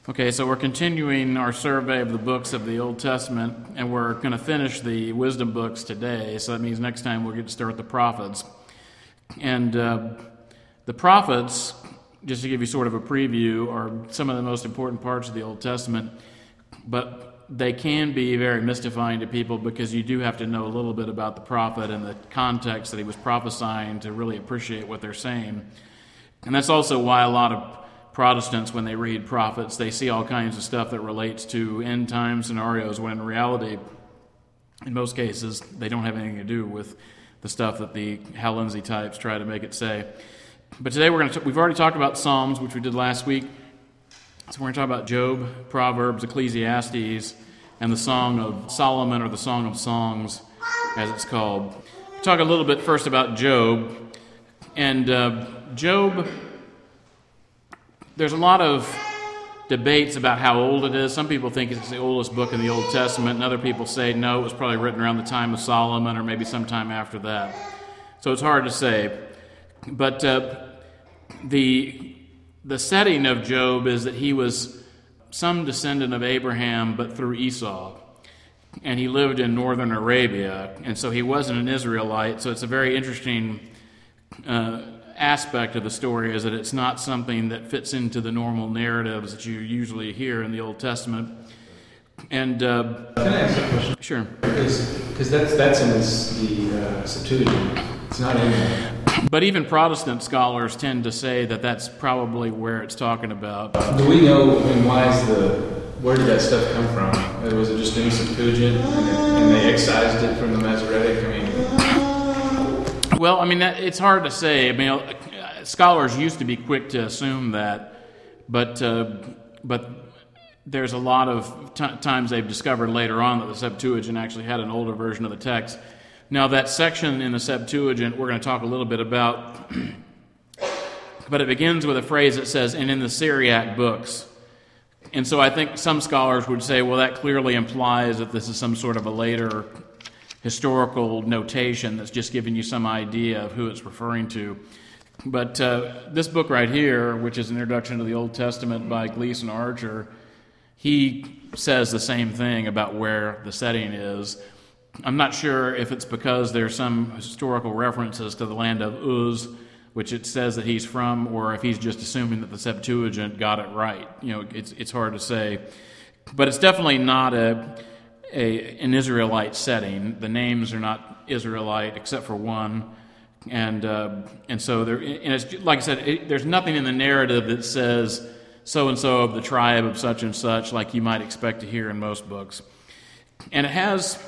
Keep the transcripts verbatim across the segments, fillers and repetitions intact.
Okay, so we're continuing our survey of the books of the Old Testament, and we're going to finish the wisdom books today, so that means next time we'll get to start the prophets. And uh, the prophets, just to give you sort of a preview, are some of the most important parts of the Old Testament, but they can be very mystifying to people because you do have to know a little bit about the prophet and the context that he was prophesying to really appreciate what they're saying. And that's also why a lot of Protestants, when they read prophets, they see all kinds of stuff that relates to end time scenarios, when in reality, in most cases, they don't have anything to do with the stuff that the Hal Lindsey types try to make it say. But today we're going to we've already talked about Psalms, which we did last week. So we're going to talk about Job, Proverbs, Ecclesiastes, and the Song of Solomon, or the Song of Songs, as it's called. We'll talk a little bit first about Job. And uh, Job, there's a lot of debates about how old it is. Some people think it's the oldest book in the Old Testament, and other people say, no, it was probably written around the time of Solomon, or maybe sometime after that. So it's hard to say. But uh, the the setting of Job is that he was some descendant of Abraham, but through Esau. And he lived in northern Arabia, and so he wasn't an Israelite. So it's a very interesting uh, aspect of the story, is that it's not something that fits into the normal narratives that you usually hear in the Old Testament. And uh, can I ask a question? Sure. Because that's that's in this, the uh, Septuagint. It's not in there. But even Protestant scholars tend to say that that's probably where it's talking about. Do we know, I mean, why is the, where did that stuff come from? Was it just in the Septuagint, and, it, and they excised it from the Masoretic? I mean, well, I mean, that, it's hard to say. I mean, scholars used to be quick to assume that, but uh, but there's a lot of t- times they've discovered later on that the Septuagint actually had an older version of the text. Now, that section in the Septuagint we're going to talk a little bit about, but it begins with a phrase that says, and in the Syriac books. And so I think some scholars would say, well, that clearly implies that this is some sort of a later historical notation that's just giving you some idea of who it's referring to. But uh, this book right here, which is an introduction to the Old Testament by Gleason Archer, he says the same thing about where the setting is. I'm not sure if it's because there's some historical references to the land of Uz, which it says that he's from, or if he's just assuming that the Septuagint got it right. You know, it's it's hard to say. But it's definitely not a, a an Israelite setting. The names are not Israelite except for one. And uh, and so, there, and it's, like I said, it, there's nothing in the narrative that says so-and-so of the tribe of such and such, like you might expect to hear in most books. And it has,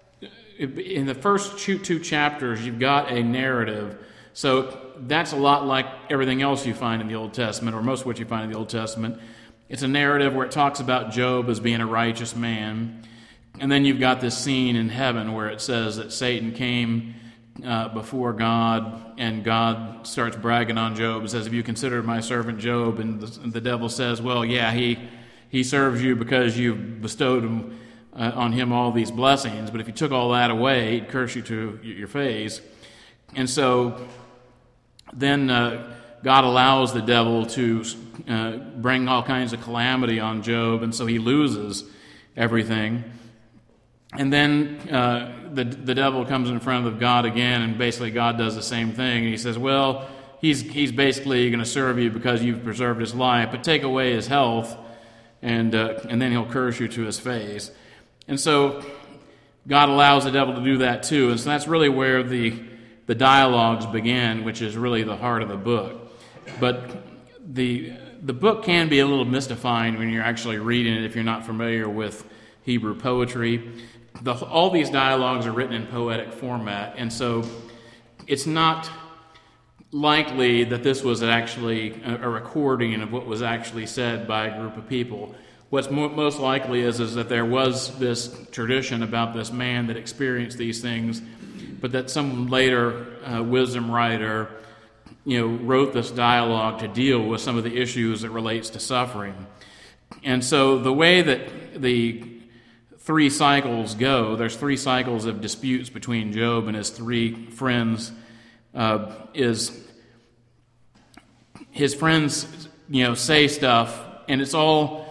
in the first two, two chapters, you've got a narrative. So that's a lot like everything else you find in the Old Testament, or most of what you find in the Old Testament. It's a narrative where it talks about Job as being a righteous man. And then you've got this scene in heaven where it says that Satan came uh, before God, and God starts bragging on Job and says, have you considered my servant Job? And the, and the devil says, well, yeah, he, he serves you because you've bestowed him, uh, on him all these blessings. But if you took all that away, he'd curse you to your face. And so then uh, God allows the devil to uh, bring all kinds of calamity on Job, and so he loses everything. And then uh, the the devil comes in front of God again, and basically God does the same thing. And he says, well, he's he's basically going to serve you because you've preserved his life, but take away his health, and uh, and then he'll curse you to his face. And so God allows the devil to do that too. And so that's really where the the dialogues begin, which is really the heart of the book. But the the book can be a little mystifying when you're actually reading it if you're not familiar with Hebrew poetry. The, all these dialogues are written in poetic format, and so it's not likely that this was actually a, a recording of what was actually said by a group of people. What's mo- most likely is, is that there was this tradition about this man that experienced these things, but that some later uh, wisdom writer, you know, wrote this dialogue to deal with some of the issues that relates to suffering. And so the way that the three cycles go, there's three cycles of disputes between Job and his three friends, uh, is his friends, you know, say stuff, and it's all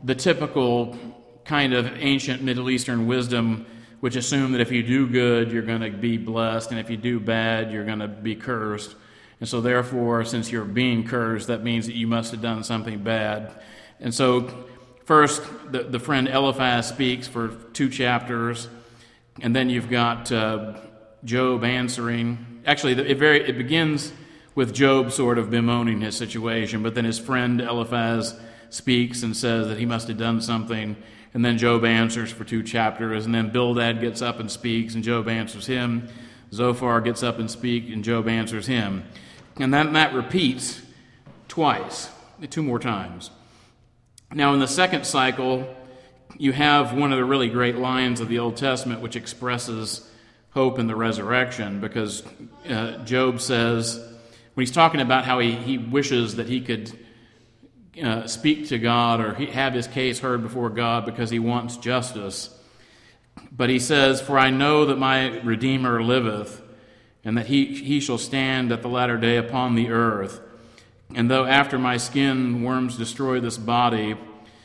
the typical kind of ancient Middle Eastern wisdom, which assumed that if you do good, you're going to be blessed, and if you do bad, you're going to be cursed. And so therefore, since you're being cursed, that means that you must have done something bad. And so first, the, the friend Eliphaz speaks for two chapters, and then you've got uh, Job answering. Actually, it, very, it begins with Job sort of bemoaning his situation, but then his friend Eliphaz speaks and says that he must have done something, and then Job answers for two chapters, and then Bildad gets up and speaks, and Job answers him. Zophar gets up and speaks, and Job answers him. And that, that repeats twice, two more times. Now, in the second cycle, you have one of the really great lines of the Old Testament which expresses hope in the resurrection, because uh, Job says, when he's talking about how he, he wishes that he could uh, speak to God or he, have his case heard before God because he wants justice, but he says, "For I know that my Redeemer liveth, and that he, he shall stand at the latter day upon the earth. And though after my skin worms destroy this body,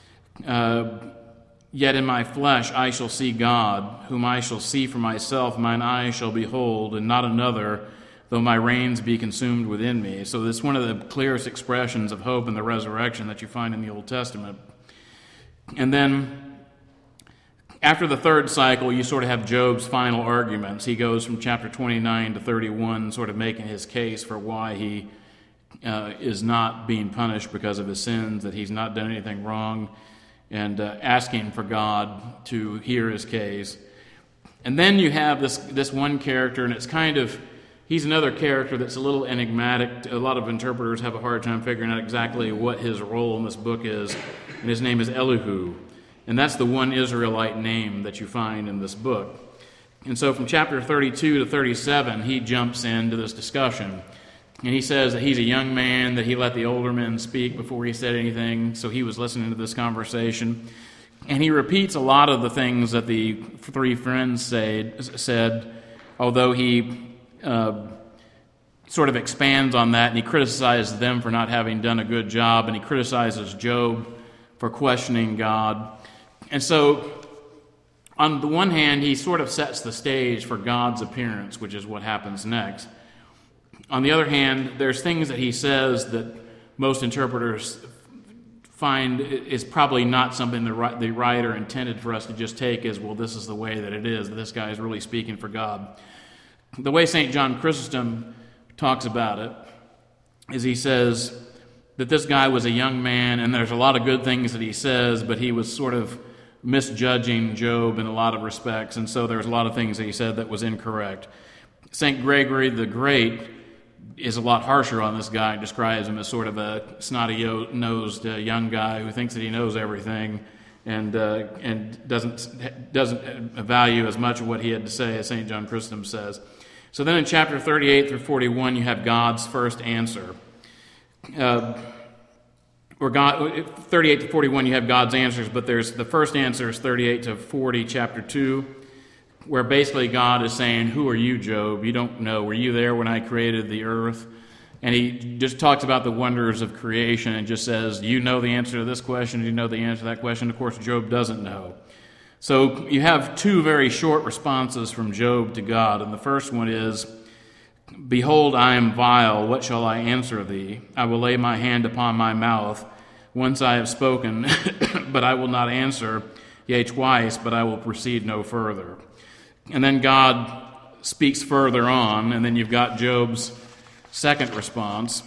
uh, yet in my flesh I shall see God, whom I shall see for myself, mine eyes shall behold, and not another, though my reins be consumed within me." So this is one of the clearest expressions of hope in the resurrection that you find in the Old Testament. And then after the third cycle, you sort of have Job's final arguments. He goes from chapter twenty-nine to thirty-one, sort of making his case for why he uh, is not being punished because of his sins, that he's not done anything wrong, and uh, asking for God to hear his case. And then you have this this one character, and it's kind of, he's another character that's a little enigmatic. A lot of interpreters have a hard time figuring out exactly what his role in this book is, and his name is Elihu. And that's the one Israelite name that you find in this book. And so from chapter thirty-two to thirty-seven, he jumps into this discussion. And he says that he's a young man, that he let the older men speak before he said anything, so he was listening to this conversation. And he repeats a lot of the things that the three friends say, said, although he uh, sort of expands on that, and he criticizes them for not having done a good job, and he criticizes Job for questioning God. And so, on the one hand, he sort of sets the stage for God's appearance, which is what happens next. On the other hand, there's things that he says that most interpreters find is probably not something the writer intended for us to just take as, well, this is the way that it is, that this guy is really speaking for God. The way Saint John Chrysostom talks about it is he says that this guy was a young man, and there's a lot of good things that he says, but he was sort of misjudging Job in a lot of respects, and so there's a lot of things that he said that was incorrect. Saint Gregory the Great is a lot harsher on this guy and describes him as sort of a snotty-nosed uh, young guy who thinks that he knows everything and uh, and doesn't doesn't value as much of what he had to say as Saint John Chrysostom says. So then in chapter thirty-eight through forty-one, you have God's first answer. Uh, or God, thirty-eight to forty-one, you have God's answers, but there's the first answer is thirty-eight to forty, chapter two, where basically God is saying, "Who are you, Job? You don't know. Were you there when I created the earth?" And he just talks about the wonders of creation and just says, "Do you know the answer to this question? Do you know the answer to that question?" Of course, Job doesn't know. So you have two very short responses from Job to God, and the first one is, "Behold, I am vile. What shall I answer thee? I will lay my hand upon my mouth. Once I have spoken, but I will not answer. Yea, twice, but I will proceed no further." And then God speaks further on, and then you've got Job's second response.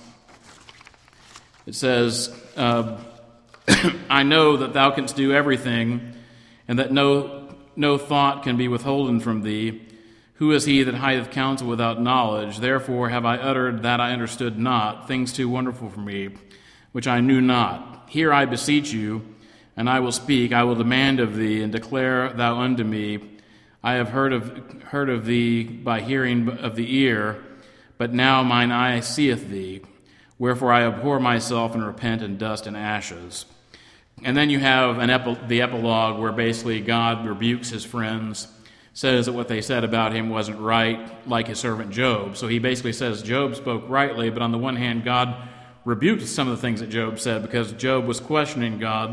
It says, uh, "I know that thou canst do everything, and that no no thought can be withholden from thee. Who is he that hideth counsel without knowledge? Therefore have I uttered that I understood not, things too wonderful for me, which I knew not. Hear, I beseech you, and I will speak. I will demand of thee, and declare thou unto me. I have heard of heard of thee by hearing of the ear, but now mine eye seeth thee. Wherefore I abhor myself and repent in dust and ashes." And then you have an epi- the epilogue where basically God rebukes his friends, says that what they said about him wasn't right, like his servant Job. So he basically says Job spoke rightly, but on the one hand, God rebuked some of the things that Job said because Job was questioning God.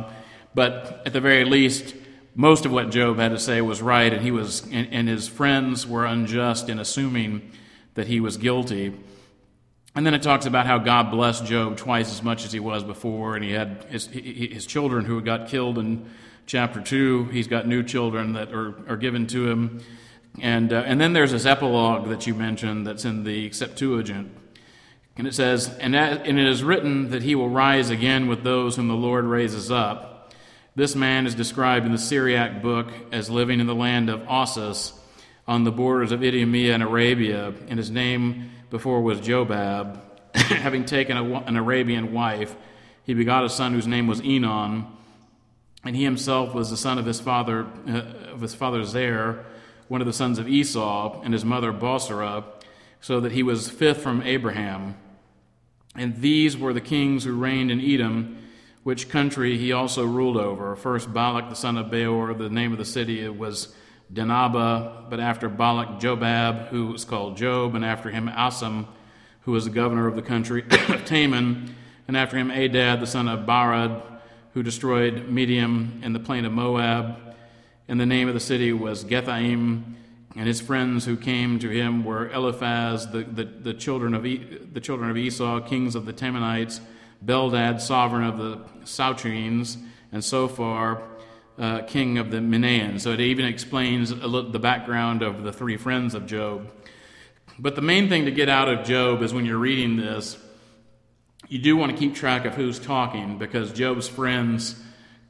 but at the very least, most of what Job had to say was right, and he was, and, and his friends were unjust in assuming that he was guilty. And then it talks about how God blessed Job twice as much as he was before, and he had his, his children who got killed in chapter two. He's got new children that are, are given to him. And, uh, and then there's this epilogue that you mentioned that's in the Septuagint. And it says, and, that, and it is written that he will rise again with those whom the Lord raises up. This man is described in the Syriac book as living in the land of Ossus on the borders of Idumea and Arabia, and his name before was Jobab. Having taken a, an Arabian wife, he begot a son whose name was Enon, and he himself was the son of his father, uh, of his father Zer, one of the sons of Esau, and his mother Bosra, so that he was fifth from Abraham. And these were the kings who reigned in Edom, which country he also ruled over. First Balak the son of Beor, the name of the city was Dinaba, but after Balak Jobab, who was called Job, and after him Asam, who was the governor of the country of Taman, and after him Adad the son of Barad, who destroyed Medium in the plain of Moab. And the name of the city was Gethaim, and his friends who came to him were Eliphaz, the, the, the children of e, the children of Esau, kings of the Temanites, Beldad, sovereign of the Sautrines, and Sophar, uh, king of the Manaeans. So it even explains a little, the background of the three friends of Job. But the main thing to get out of Job is when you're reading this, you do want to keep track of who's talking, because Job's friends,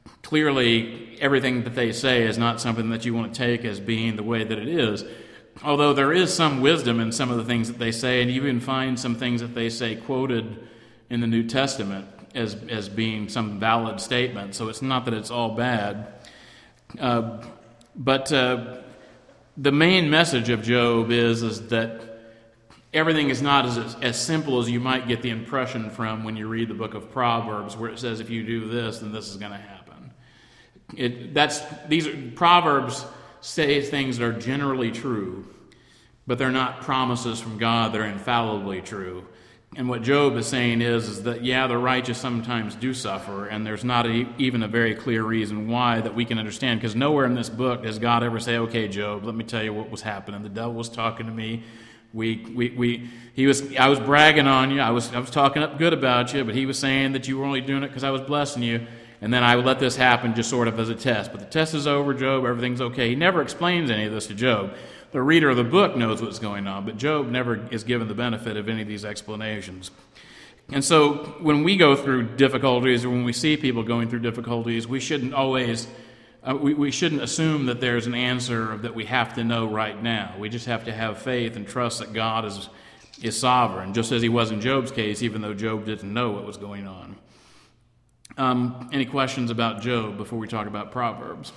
clearly everything that they say is not something that you want to take as being the way that it is. Although there is some wisdom in some of the things that they say, and you even find some things that they say quoted in the New Testament as as being some valid statement. So it's not that it's all bad. Uh, but uh, the main message of Job is, is that everything is not as, as simple as you might get the impression from when you read the book of Proverbs, where it says if you do this, then this is going to happen. It, that's these are, Proverbs say things that are generally true, but they're not promises from God that are infallibly true. And what Job is saying is, is that, yeah, the righteous sometimes do suffer, and there's not a, even a very clear reason why that we can understand, because nowhere in this book does God ever say, okay, Job, let me tell you what was happening. The devil was talking to me. We, we, we, he was, I was bragging on you. I was, I was talking up good about you, but he was saying that you were only doing it because I was blessing you. And then I would let this happen just sort of as a test. But the test is over, Job. Everything's okay. He never explains any of this to Job. The reader of the book knows what's going on, but Job never is given the benefit of any of these explanations. And so when we go through difficulties, or when we see people going through difficulties, we shouldn't always, uh, we, we shouldn't assume that there's an answer that we have to know right now. We just have to have faith and trust that God is, is sovereign, just as he was in Job's case, even though Job didn't know what was going on. Um, any questions about Job before we talk about Proverbs?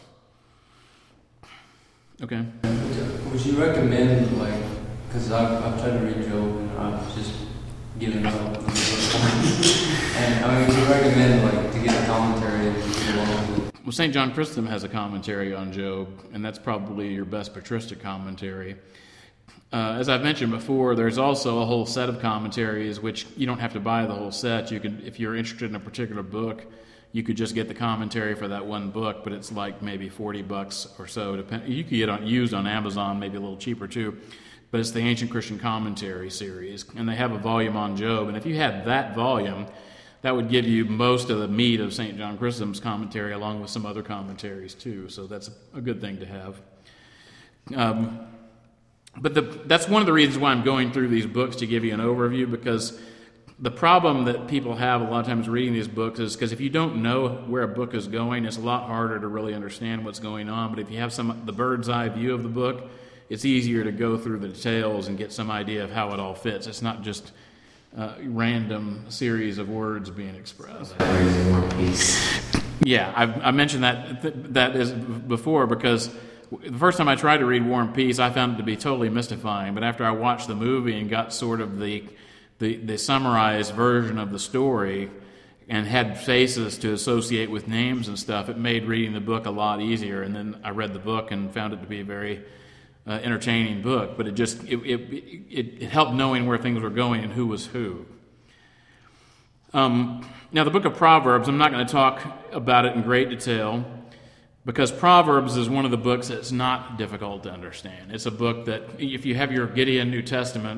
Okay. Would you recommend, like, because I've, I've tried to read Job and I've just given up. And I mean, would you recommend, like, to get a commentary along with it? Well, Saint John Chrysostom has a commentary on Job, and that's probably your best patristic commentary. Uh, as I've mentioned before, there's also a whole set of commentaries, which you don't have to buy the whole set. You can, if you're interested in a particular book, you could just get the commentary for that one book, but it's like maybe forty bucks or so. Depend- you could get it used on Amazon, maybe a little cheaper too. But it's the Ancient Christian Commentary series, and they have a volume on Job. And if you had that volume, that would give you most of the meat of Saint John Chrysostom's commentary, along with some other commentaries too. So that's a good thing to have. Um, but the, that's one of the reasons why I'm going through these books, to give you an overview, because the problem that people have a lot of times reading these books is because if you don't know where a book is going, it's a lot harder to really understand what's going on. But if you have some the bird's eye view of the book, it's easier to go through the details and get some idea of how it all fits. It's not just a random series of words being expressed. Yeah, I've, I mentioned that that is before, because the first time I tried to read War and Peace, I found it to be totally mystifying. But after I watched the movie and got sort of the The, the summarized version of the story and had faces to associate with names and stuff, it made reading the book a lot easier. And then I read the book and found it to be a very uh, entertaining book. But it just it, it it it helped knowing where things were going and who was who. Um, now, the book of Proverbs, I'm not going to talk about it in great detail, because Proverbs is one of the books that's not difficult to understand. It's a book that, if you have your Gideon New Testament,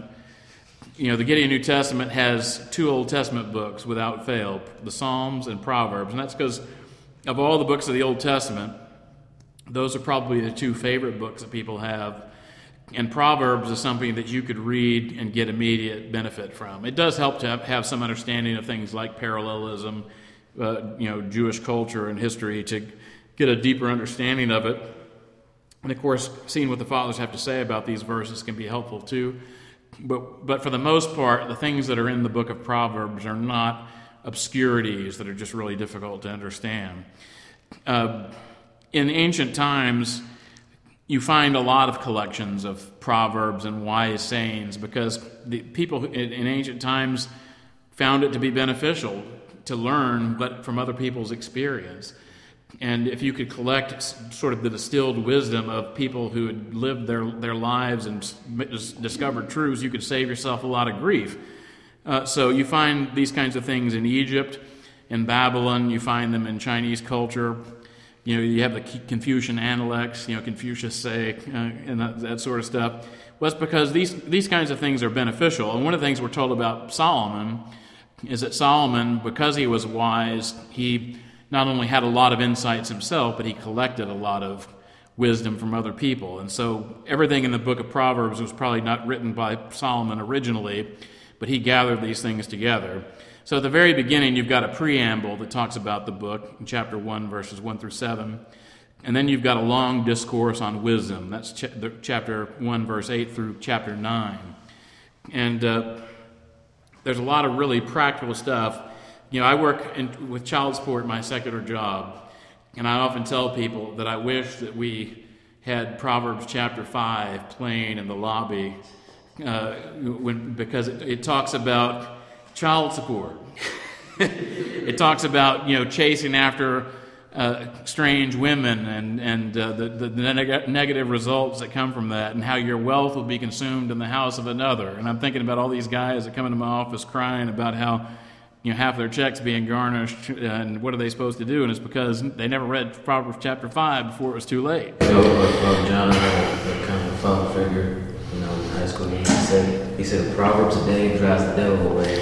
you know, the Gideon New Testament has two Old Testament books without fail, the Psalms and Proverbs. And that's because of all the books of the Old Testament, those are probably the two favorite books that people have. And Proverbs is something that you could read and get immediate benefit from. It does help to have, have some understanding of things like parallelism, uh, you know, Jewish culture and history, to get a deeper understanding of it. And of course, seeing what the fathers have to say about these verses can be helpful too. But but for the most part, the things that are in the book of Proverbs are not obscurities that are just really difficult to understand. Uh, in ancient times, you find a lot of collections of proverbs and wise sayings, because the people in, in ancient times found it to be beneficial to learn but from other people's experience. And if you could collect sort of the distilled wisdom of people who had lived their, their lives and discovered truths, you could save yourself a lot of grief. Uh, so you find these kinds of things in Egypt, in Babylon, you find them in Chinese culture. You know, you have the Confucian Analects, you know, Confucius say, uh, and that, that sort of stuff. Well, it's because these, these kinds of things are beneficial. And one of the things we're told about Solomon is that Solomon, because he was wise, he not only had a lot of insights himself, but he collected a lot of wisdom from other people. And so everything in the book of Proverbs was probably not written by Solomon originally, but he gathered these things together. So at the very beginning, you've got a preamble that talks about the book, in chapter one, verses one through seven. And then you've got a long discourse on wisdom. That's ch- the, chapter one, verse eight through chapter nine. And uh, there's a lot of really practical stuff. You know, I work in, with child support in my secular job, and I often tell people that I wish that we had Proverbs chapter five playing in the lobby, uh, when, because it, it talks about child support. It talks about, you know, chasing after uh, strange women and and uh, the, the neg- negative results that come from that, and how your wealth will be consumed in the house of another. And I'm thinking about all these guys that come into my office crying about how, you know, half their checks being garnished, and what are they supposed to do? And it's because they never read Proverbs chapter five before it was too late. You know, like John, a kind of father figure, you know, in high school, he said, he said, Proverbs a day drives the devil away.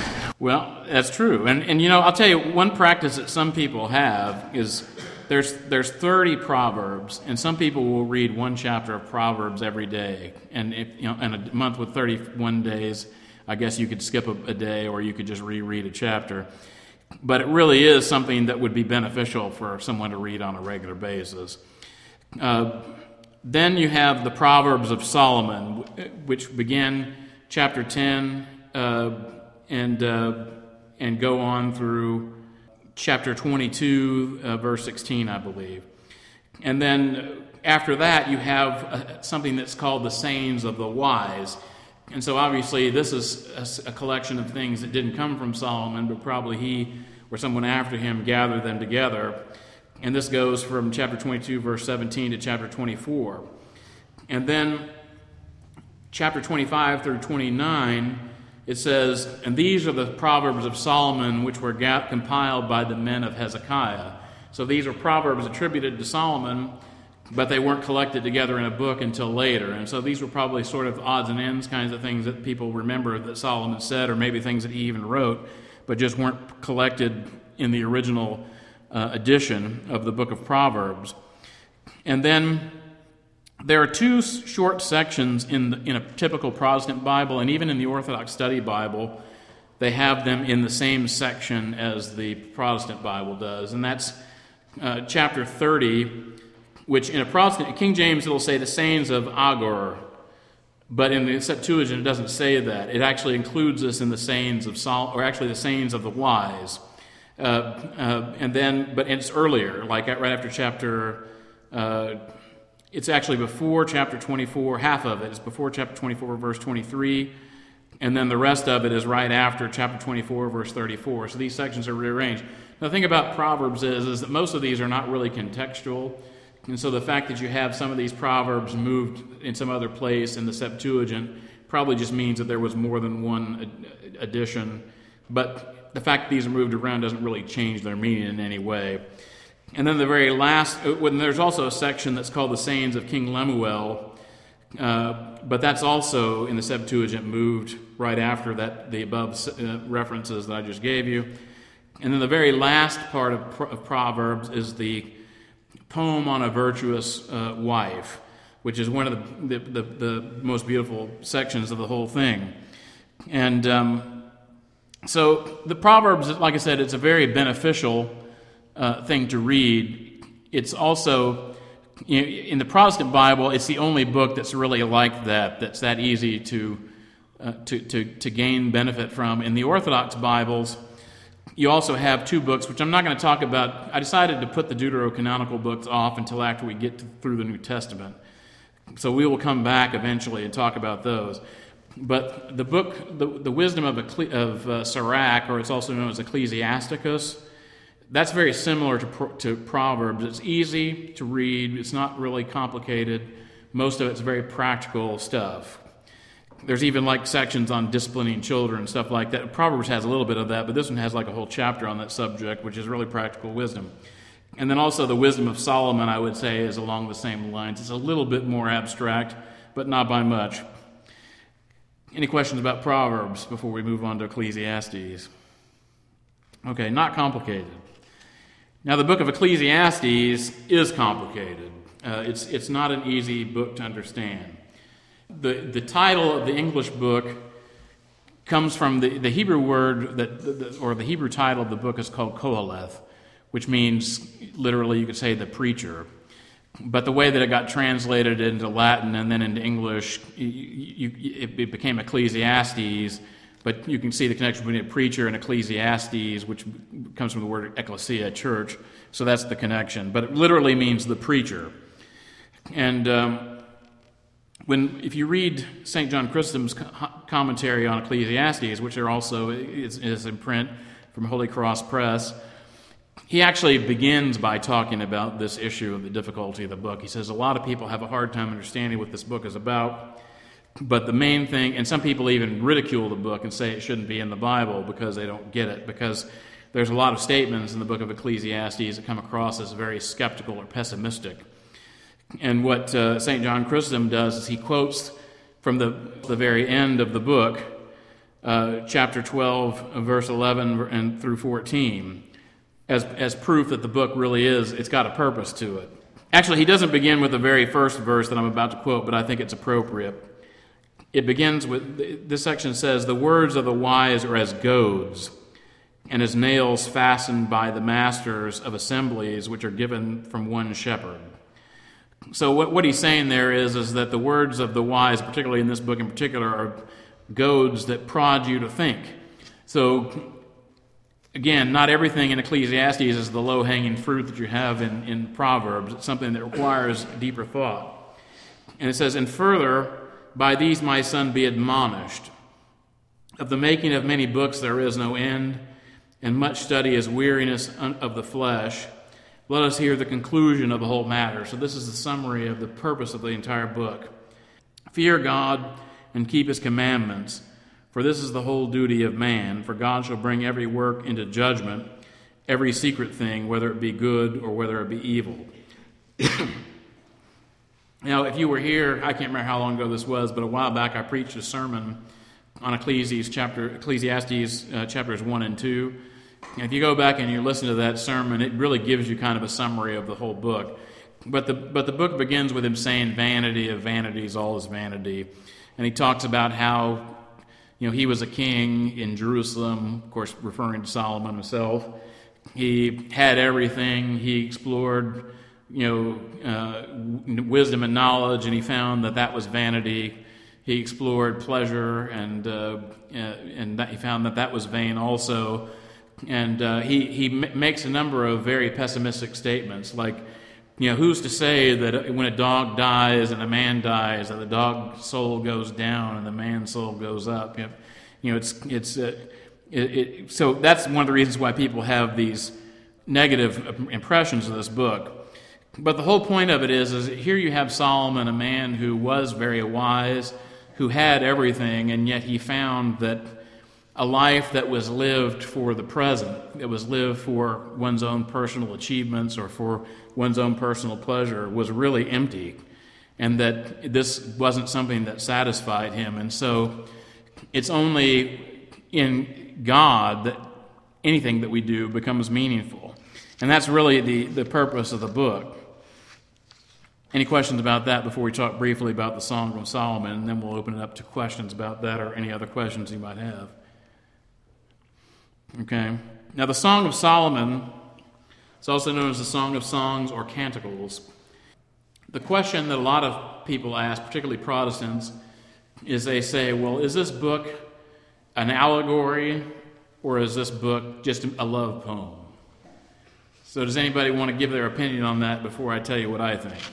Well, that's true. And, and you know, I'll tell you, one practice that some people have is there's there's thirty Proverbs, and some people will read one chapter of Proverbs every day. And if, you know, in a month with thirty-one days, I guess you could skip a, a day, or you could just reread a chapter. But it really is something that would be beneficial for someone to read on a regular basis. Uh, then you have the Proverbs of Solomon, which begin chapter ten uh, and uh, and go on through chapter twenty-two, uh, verse sixteen, I believe. And then after that, you have uh, something that's called the sayings of the wise. And so obviously this is a, a collection of things that didn't come from Solomon, but probably he or someone after him gathered them together. And this goes from chapter twenty-two, verse seventeen to chapter twenty-four. And then chapter twenty-five through twenty-nine, it says, and these are the Proverbs of Solomon, which were compiled by the men of Hezekiah. So these are Proverbs attributed to Solomon, but they weren't collected together in a book until later. And so these were probably sort of odds and ends kinds of things that people remember that Solomon said, or maybe things that he even wrote, but just weren't collected in the original uh, edition of the book of Proverbs. And then there are two short sections in the, in a typical Protestant Bible, and even in the Orthodox Study Bible, they have them in the same section as the Protestant Bible does. And that's uh, chapter thirty, which in a Protestant, King James, it'll say the sayings of Agur, but in the Septuagint, it doesn't say that. It actually includes this in the sayings of Sol, or actually the sayings of the wise. Uh, uh, and then, but it's earlier, like right after chapter, uh, it's actually before chapter twenty-four, half of it is before chapter twenty-four, verse twenty-three, and then the rest of it is right after chapter twenty-four, verse thirty-four. So these sections are rearranged. Now, the thing about Proverbs is, is that most of these are not really contextual. And so the fact that you have some of these Proverbs moved in some other place in the Septuagint probably just means that there was more than one edition. But the fact that these are moved around doesn't really change their meaning in any way. And then the very last, when there's also a section that's called the sayings of King Lemuel, uh, but that's also in the Septuagint moved right after that the above uh, references that I just gave you. And then the very last part of, of Proverbs is the poem on a virtuous uh, wife, which is one of the, the, the, the most beautiful sections of the whole thing. And um, so the Proverbs, like I said, it's a very beneficial uh, thing to read. It's also, you know, in the Protestant Bible, it's the only book that's really like that, that's that easy to, uh, to, to, to gain benefit from. In the Orthodox Bibles, you also have two books, which I'm not going to talk about. I decided to put the Deuterocanonical books off until after we get to, through the New Testament. So we will come back eventually and talk about those. But the book, the, the Wisdom of, Ecle- of uh, Sirach, or it's also known as Ecclesiasticus, that's very similar to, to Proverbs. It's easy to read. It's not really complicated. Most of it's very practical stuff. There's even like sections on disciplining children and stuff like that. Proverbs has a little bit of that, but this one has like a whole chapter on that subject, which is really practical wisdom. And then also the Wisdom of Solomon, I would say, is along the same lines. It's a little bit more abstract, but not by much. Any questions about Proverbs before we move on to Ecclesiastes? Okay, not complicated. Now, the book of Ecclesiastes is complicated. Uh, it's, it's not an easy book to understand. The, the title of the English book comes from the, the Hebrew word, that, the, or the Hebrew title of the book is called Koheleth, which means, literally, you could say the preacher. But the way that it got translated into Latin and then into English, you, you, it, it became Ecclesiastes, but you can see the connection between a preacher and Ecclesiastes, which comes from the word ecclesia, church, so that's the connection. But it literally means the preacher. And um, when if you read Saint John Chrysostom's commentary on Ecclesiastes, which are also is, is in print from Holy Cross Press, he actually begins by talking about this issue of the difficulty of the book. He says a lot of people have a hard time understanding what this book is about, but the main thing, and some people even ridicule the book and say it shouldn't be in the Bible because they don't get it, because there's a lot of statements in the book of Ecclesiastes that come across as very skeptical or pessimistic. And what uh, Saint John Chrysostom does is he quotes from the, the very end of the book, uh, chapter twelve, verse eleven and through fourteen, as, as proof that the book really is, it's got a purpose to it. Actually, he doesn't begin with the very first verse that I'm about to quote, but I think it's appropriate. It begins with, this section says, "The words of the wise are as goads, and as nails fastened by the masters of assemblies, which are given from one shepherd." So what, what he's saying there is, is that the words of the wise, particularly in this book in particular, are goads that prod you to think. So, again, not everything in Ecclesiastes is the low-hanging fruit that you have in, in Proverbs. It's something that requires deeper thought. And it says, "And further, by these, my son, be admonished. Of the making of many books there is no end, and much study is weariness of the flesh. Let us hear the conclusion of the whole matter." So this is the summary of the purpose of the entire book. "Fear God and keep his commandments, for this is the whole duty of man. For God shall bring every work into judgment, every secret thing, whether it be good or whether it be evil." Now, if you were here, I can't remember how long ago this was, but a while back I preached a sermon on Ecclesiastes, chapter, Ecclesiastes uh, chapters one and two. And if you go back and you listen to that sermon, it really gives you kind of a summary of the whole book. But the but the book begins with him saying, "Vanity of vanities, all is vanity." And he talks about how, you know, he was a king in Jerusalem, of course, referring to Solomon himself. He had everything. He explored, you know, uh, wisdom and knowledge, and he found that that was vanity. He explored pleasure, and uh, uh, and that he found that that was vain also. And uh, he he m- makes a number of very pessimistic statements, like, you know, who's to say that when a dog dies and a man dies, that the dog's soul goes down and the man's soul goes up? You know, you know it's it's uh, it, it, so that's one of the reasons why people have these negative impressions of this book. But the whole point of it is, is that here you have Solomon, a man who was very wise, who had everything, and yet he found that a life that was lived for the present, that was lived for one's own personal achievements or for one's own personal pleasure, was really empty, and that this wasn't something that satisfied him. And so it's only in God that anything that we do becomes meaningful. And that's really the, the purpose of the book. Any questions about that before we talk briefly about the Song of Solomon, and then we'll open it up to questions about that or any other questions you might have. Okay. Now, the Song of Solomon is also known as the Song of Songs or Canticles. The question that a lot of people ask, particularly Protestants, is they say, well, is this book an allegory or is this book just a love poem? So does anybody want to give their opinion on that before I tell you what I think?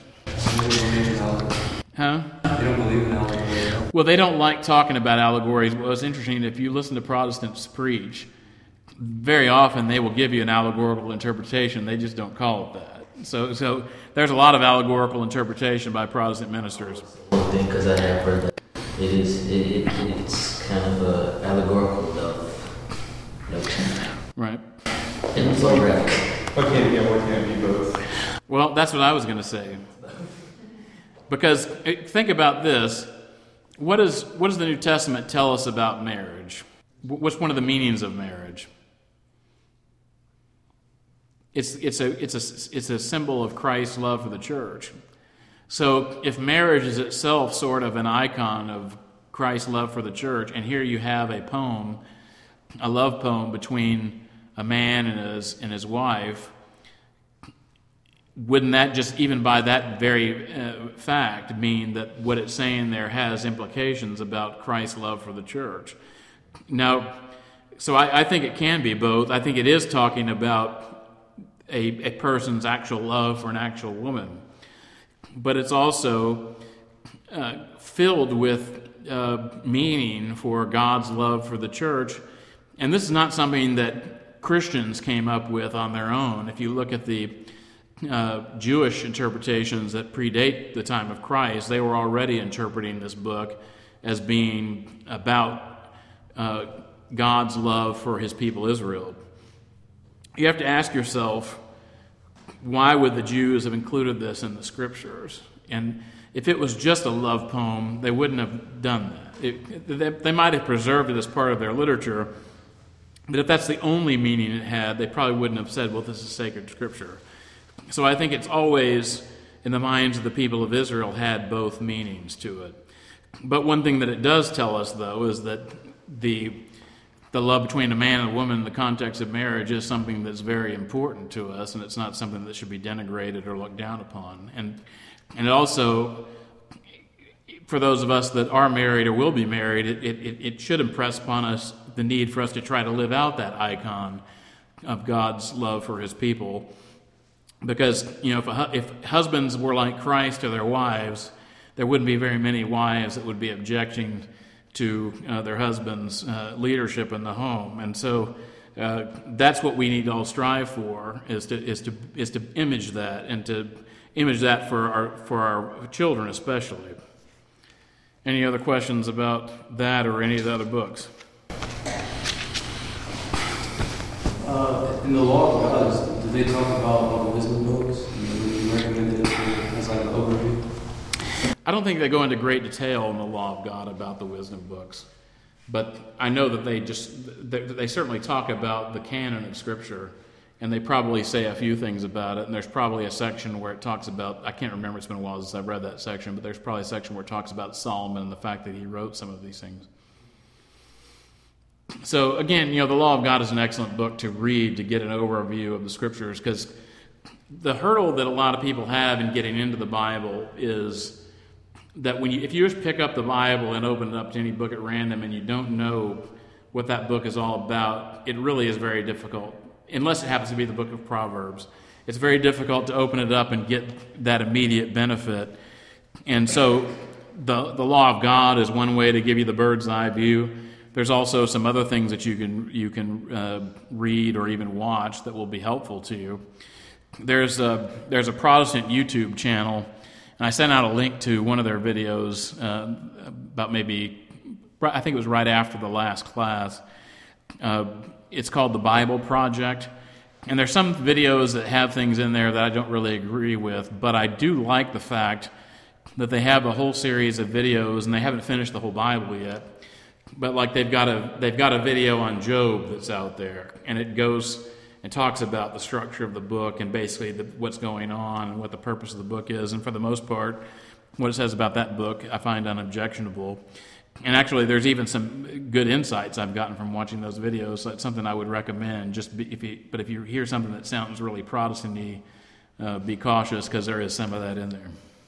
Huh? They don't believe in allegory. Well, they don't like talking about allegories. Well, it's interesting, if you listen to Protestants preach, very often they will give you an allegorical interpretation. They just don't call it that. So so there's a lot of allegorical interpretation by Protestant ministers. One thing, because I have heard that it is it, it, it's kind of a allegorical love notion. Right. And it's all graphic. Why can't, yeah, why can't it be both? Well, that's what I was going to say. Because think about this. What, is, what does the New Testament tell us about marriage? What's one of the meanings of marriage? It's, it's, a, it's, a, it's a symbol of Christ's love for the church. So if marriage is itself sort of an icon of Christ's love for the church, and here you have a poem, a love poem between a man and his, and his wife, wouldn't that just, even by that very uh, fact, mean that what it's saying there has implications about Christ's love for the church? Now, so I, I think it can be both. I think it is talking about a, a person's actual love for an actual woman. But it's also uh, filled with uh, meaning for God's love for the church. And this is not something that Christians came up with on their own. If you look at the uh, Jewish interpretations that predate the time of Christ, they were already interpreting this book as being about uh, God's love for his people Israel. You have to ask yourself, why would the Jews have included this in the Scriptures? And if it was just a love poem, they wouldn't have done that. It, they, they might have preserved it as part of their literature, but if that's the only meaning it had, they probably wouldn't have said, well, this is sacred Scripture. So I think it's always, in the minds of the people of Israel, had both meanings to it. But one thing that it does tell us, though, is that the the love between a man and a woman in the context of marriage is something that's very important to us, and it's not something that should be denigrated or looked down upon. And and also, for those of us that are married or will be married, it, it, it should impress upon us the need for us to try to live out that icon of God's love for his people. Because, you know, if, a, if husbands were like Christ to their wives, there wouldn't be very many wives that would be objecting to uh, their husband's uh, leadership in the home. And so uh, that's what we need to all strive for, is to is to is to image that, and to image that for our for our children especially. Any other questions about that or any of the other books? Uh, in the Law of God, do they talk about all the wisdom books? And would you recommend it as like an overview? I don't think they go into great detail in the Law of God about the wisdom books, but I know that they just they, they certainly talk about the canon of Scripture, and they probably say a few things about it. And there's probably a section where it talks about, I can't remember, it's been a while since I've read that section, but there's probably a section where it talks about Solomon and the fact that he wrote some of these things. So again, you know, the Law of God is an excellent book to read to get an overview of the Scriptures, because the hurdle that a lot of people have in getting into the Bible is that when you, if you just pick up the Bible and open it up to any book at random and you don't know what that book is all about, it really is very difficult, unless it happens to be the book of Proverbs. It's very difficult to open it up and get that immediate benefit. And so the, the Law of God is one way to give you the bird's eye view. There's also some other things that you can you can uh, read or even watch that will be helpful to you. There's a, there's a Protestant YouTube channel, and I sent out a link to one of their videos uh, about maybe, I think it was right after the last class. Uh, it's called the Bible Project. And there's some videos that have things in there that I don't really agree with, but I do like the fact that they have a whole series of videos, and they haven't finished the whole Bible yet. But like they've got a they've got a video on Job that's out there, and it goes and talks about the structure of the book and basically the, what's going on and what the purpose of the book is. And for the most part, what it says about that book I find unobjectionable. And actually, there's even some good insights I've gotten from watching those videos. So it's something I would recommend. Just be, if you, but if you hear something that sounds really Protestant-y, uh, be cautious because there is some of that in there.